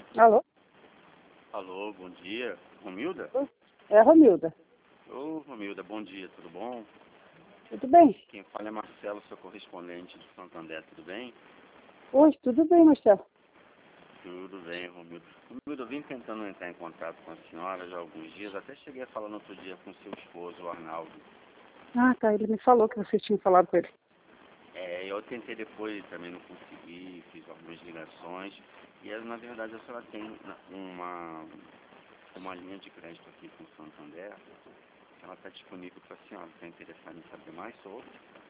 Alô? Alô, bom dia. Romilda? É a Romilda. Ô, Romilda, bom dia, tudo bom? Tudo bem? Quem fala é Marcelo, seu correspondente de Santander, tudo bem? Oi, tudo bem, Marcelo? Tudo bem, Romilda. Romilda, eu vim tentando entrar em contato com a senhora já há alguns dias, até cheguei a falar no outro dia com seu esposo, o Arnaldo. Ah, tá, ele me falou que você tinha falado com ele. Eu tentei depois, também não consegui, fiz algumas ligações, e na verdade a senhora tem uma linha de crédito aqui com o Santander, ela está disponível para a senhora, está interessada em saber mais sobre?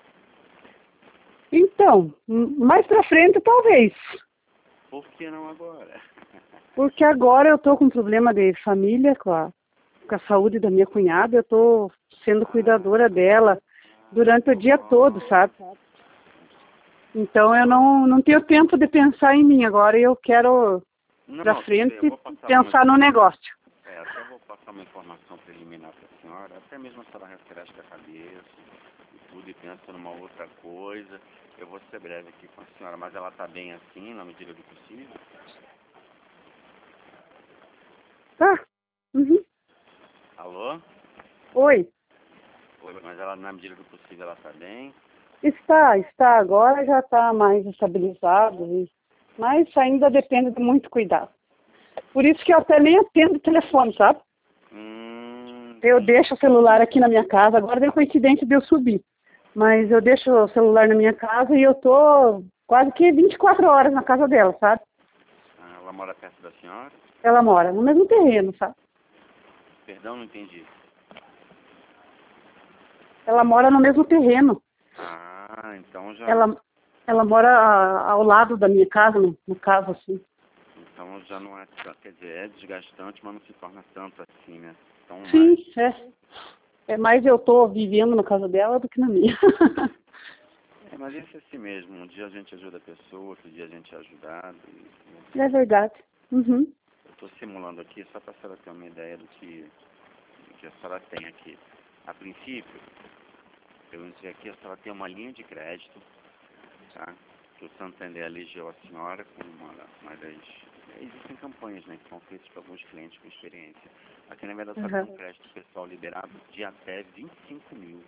Então, mais pra frente talvez. Por que não agora? Porque agora eu tô com um problema de família com a saúde da minha cunhada, eu tô sendo cuidadora dela durante o dia todo, sabe? Então eu não tenho tempo de pensar em mim agora e eu quero pra frente pensar no negócio. Até vou passar uma informação preliminar para a senhora, até mesmo a senhora refresca a cabeça e tudo e pensa numa outra coisa. Eu vou ser breve aqui com a senhora, mas ela está bem assim, na medida do possível? Tá? Uhum. Alô? Oi. Oi, mas ela, na medida do possível, ela está bem? Está. Agora já está mais estabilizado, mas ainda depende de muito cuidado. Por isso que eu até nem atendo o telefone, sabe? Eu deixo o celular aqui na minha casa, agora deu coincidência de eu subir. Mas eu deixo o celular na minha casa e eu tô quase que 24 horas na casa dela, sabe? Ela mora perto da senhora? Ela mora no mesmo terreno, sabe? Perdão, não entendi. Ela mora no mesmo terreno. Então já... Ela mora ao lado da minha casa, no caso, assim. Então já não é... Quer dizer, é desgastante, mas não se torna tanto assim, né? Sim, é mais eu tô vivendo na casa dela do que na minha. Mas isso é assim mesmo. Um dia a gente ajuda a pessoa, outro dia a gente é ajudado. É verdade. Uhum. Eu estou simulando aqui só para a senhora ter uma ideia do que a senhora tem aqui. A princípio, eu entrei aqui, a senhora tem uma linha de crédito, tá? Que o Santander elegeu a senhora como uma das... Existem campanhas, né, que são feitas para alguns clientes com experiência. Aqui, na verdade, a senhora tem um crédito pessoal liberado de até 25 mil.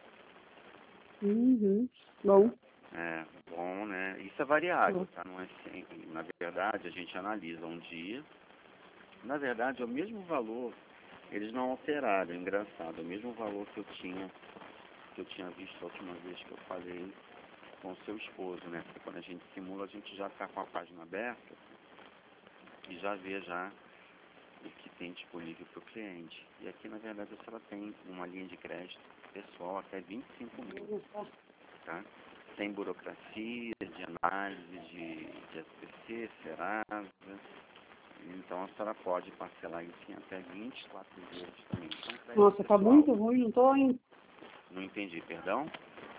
Uhum. Bom. Bom, né? Isso é variável, tá? Não é sempre. Na verdade, a gente analisa um dia. Na verdade, é o mesmo valor. Eles não alteraram, é engraçado. É o mesmo valor que eu tinha visto a última vez que eu falei com o seu esposo, né? Porque quando a gente simula, a gente já está com a página aberta e já vê já o que tem disponível para o cliente. E aqui, na verdade, a senhora tem uma linha de crédito pessoal até 25 mil, tá? Sem burocracia, de análise de SPC, Serasa. Então a senhora pode parcelar isso em até 24 vezes também. Então, nossa, tá muito ruim, não tô em... Não entendi, perdão?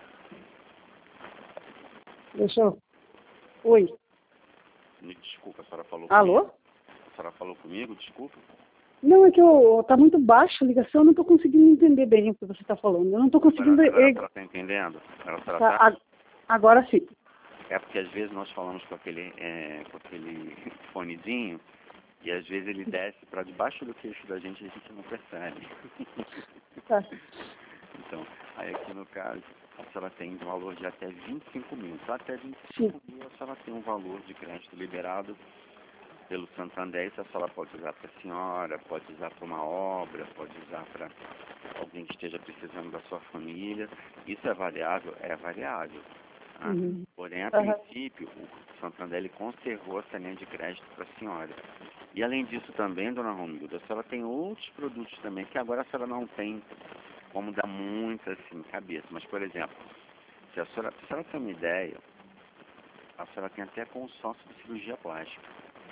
Deixa eu... Oi. Me desculpa, a senhora falou Alô? comigo? A senhora falou comigo, desculpa? Não, é que tá muito baixa a ligação, eu não tô conseguindo entender bem o que você tá falando. Eu não tô conseguindo... Agora a senhora tá entendendo? Agora sim. É porque às vezes nós falamos com aquele fonezinho e às vezes ele desce para debaixo do queixo da gente e a gente não percebe. Tá. Então, aí aqui no caso, a senhora tem um valor de até 25 mil. Então, até 25 mil, a senhora tem um valor de crédito liberado pelo Santander. Isso a senhora pode usar para a senhora, pode usar para uma obra, pode usar para alguém que esteja precisando da sua família. Isso é variável? É variável. Tá? Porém, a princípio, o Santander ele conservou essa linha de crédito para a senhora. E além disso também, dona Romilda, a senhora tem outros produtos também que agora a senhora não tem como dar muito assim cabeça. Mas, por exemplo, se a senhora tem uma ideia, a senhora tem até consórcio de cirurgia plástica.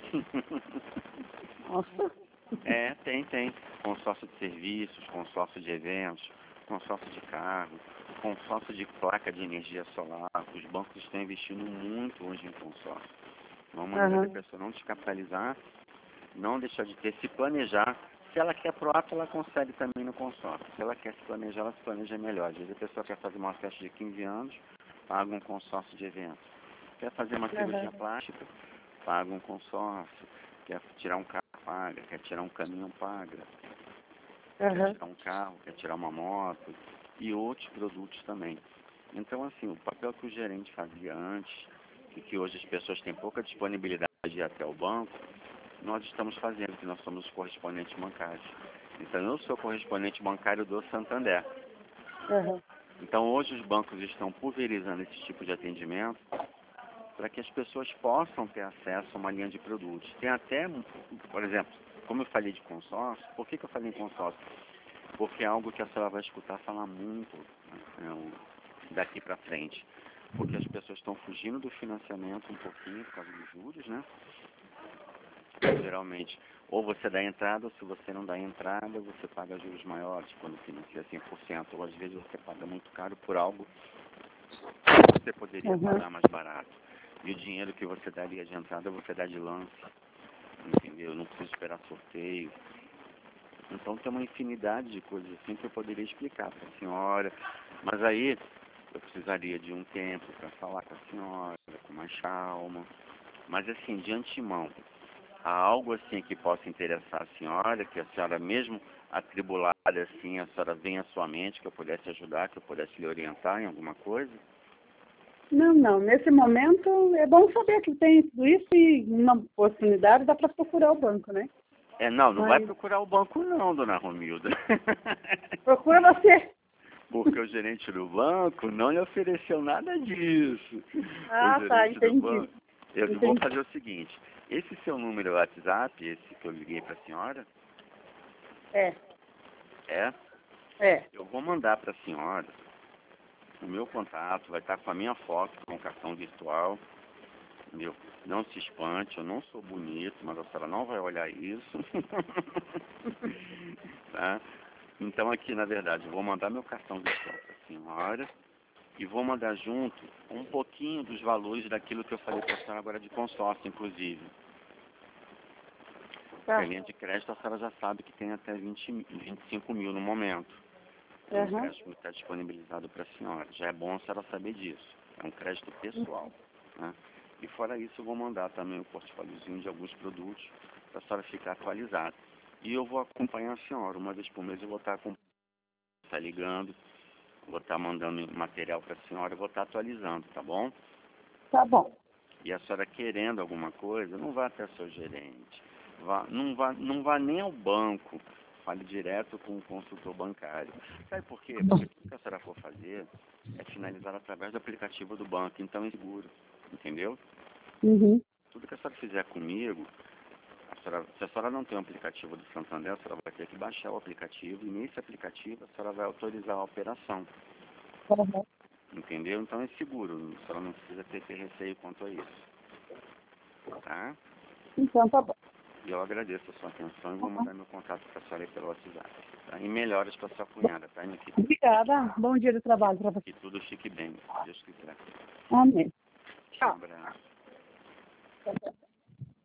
Nossa. Tem. Consórcio de serviços, consórcio de eventos, consórcio de carro, consórcio de placa de energia solar. Os bancos estão investindo muito hoje em consórcio. Uma maneira da pessoa não descapitalizar, não deixar de ter, se planejar. Se ela quer pro ato, ela consegue também no consórcio. Se ela quer se planejar, ela se planeja melhor. Às vezes a pessoa quer fazer uma festa de 15 anos, paga um consórcio de eventos. Quer fazer uma cirurgia plástica, paga um consórcio. Quer tirar um carro, paga. Quer tirar um caminhão, paga. Uhum. Quer tirar um carro, quer tirar uma moto e outros produtos também. Então, assim, o papel que o gerente fazia antes, e que hoje as pessoas têm pouca disponibilidade de ir até o banco, nós estamos fazendo, que nós somos os correspondentes bancários. Então, eu sou correspondente bancário do Santander. Uhum. Então, hoje os bancos estão pulverizando esse tipo de atendimento para que as pessoas possam ter acesso a uma linha de produtos. Tem até, por exemplo, como eu falei de consórcio, por que eu falei em consórcio? Porque é algo que a senhora vai escutar falar muito, né, daqui para frente. Porque as pessoas estão fugindo do financiamento um pouquinho por causa dos juros, né? Geralmente, ou você dá entrada, ou se você não dá entrada, você paga juros maiores quando financia 100%. Ou às vezes você paga muito caro por algo que você poderia pagar mais barato. E o dinheiro que você daria de entrada, você dá de lance. Entendeu? Não precisa esperar sorteio. Então tem uma infinidade de coisas assim que eu poderia explicar para a senhora. Mas aí eu precisaria de um tempo para falar com a senhora, com mais calma. Mas assim, de antemão, há algo assim que possa interessar a senhora, que a senhora mesmo atribulada assim, a senhora venha à sua mente, que eu pudesse ajudar, que eu pudesse lhe orientar em alguma coisa? Não, não. Nesse momento é bom saber que tem tudo isso e uma oportunidade dá para procurar o banco, né? Não vai procurar o banco não, dona Romilda. Procura você. Porque o gerente do banco não lhe ofereceu nada disso. Ah, tá, entendi. Eu vou fazer o seguinte, esse seu número WhatsApp, esse que eu liguei para a senhora? É. É? É. Eu vou mandar para a senhora o meu contato, vai estar com a minha foto, com o cartão virtual. Entendeu? Não se espante, eu não sou bonito, mas a senhora não vai olhar isso. Tá? Então aqui, na verdade, eu vou mandar meu cartão virtual para a senhora e vou mandar junto um pouquinho dos valores daquilo que eu falei para a senhora agora de consórcio, inclusive. Tá. A linha de crédito a senhora já sabe que tem até 25 mil no momento. É um crédito que está disponibilizado para a senhora. Já é bom a senhora saber disso. É um crédito pessoal. Né? E fora isso, eu vou mandar também um portfóliozinho de alguns produtos para a senhora ficar atualizada. E eu vou acompanhar a senhora. Uma vez por mês eu vou estar ligando, vou estar mandando material para a senhora, eu vou estar atualizando, tá bom? Tá bom. E a senhora querendo alguma coisa, não vá até seu gerente. Não vá nem ao banco. Fale direto com o consultor bancário. Sabe por quê? Porque tudo que a senhora for fazer é finalizar através do aplicativo do banco, então é seguro. Entendeu? Uhum. Tudo que a senhora fizer comigo, se a senhora não tem um aplicativo do Santander, a senhora vai ter que baixar o aplicativo e nesse aplicativo a senhora vai autorizar a operação. Uhum. Entendeu? Então é seguro, a senhora não precisa ter receio quanto a isso. Tá? Então tá bom. E eu agradeço a sua atenção e vou mandar meu contato para a senhora aí pelo WhatsApp. Tá? E melhoras para sua cunhada, tá, Nikita? Obrigada. Bom dia de trabalho para você. Que tudo fique bem, se Deus quiser. Amém. Um Tchau. abraço. Tchau, tchau.